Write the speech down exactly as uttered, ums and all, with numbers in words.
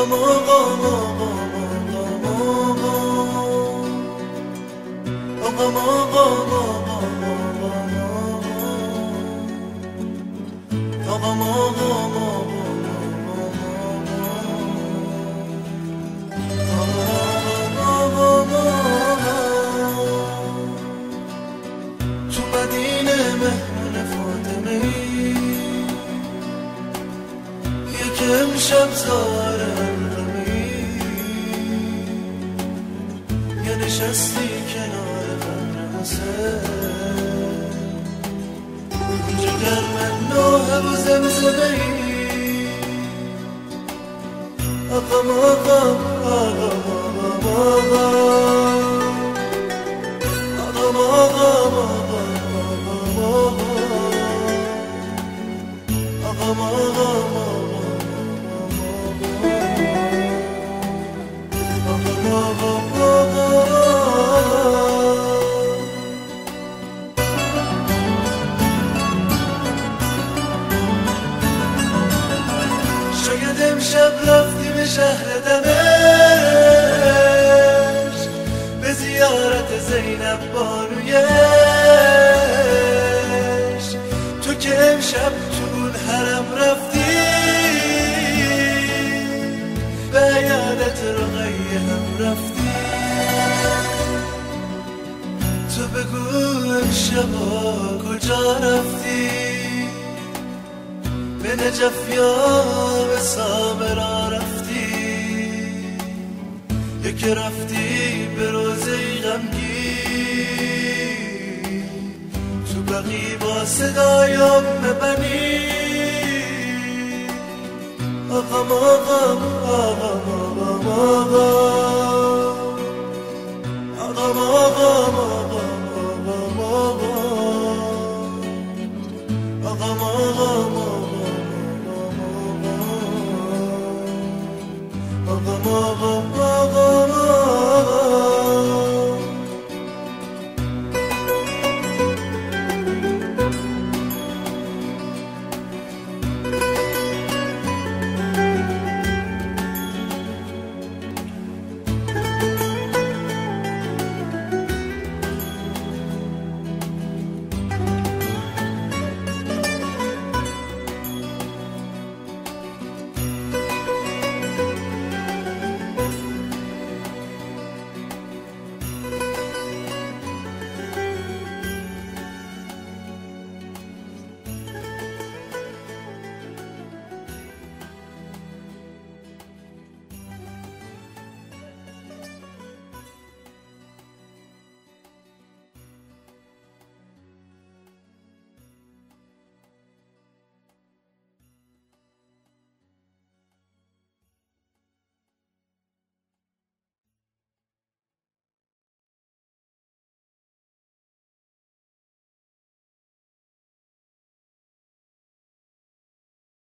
آقام آقام آقام آقام آقام تو مدینه مهمون فاطمه یک امشب زار غمی یا نشستی کنار قبر حسین جگر من نوه و زمزمه ای آقام آقام آقام آقام آقام آقام آقام آقام شاید امشب رفتی به شهر دمشق به زیارت زینب بانویش تو که امشب تو اون حرم رفتی به عیادت رقیه هم رفتی تو بگو امشبا کجا رفتی به نجف یا به سامرا رفتی یکی رفتی به روزه غمگین تو بقی با صدایم ببنی آقام آقام آقام آقام آقام آقام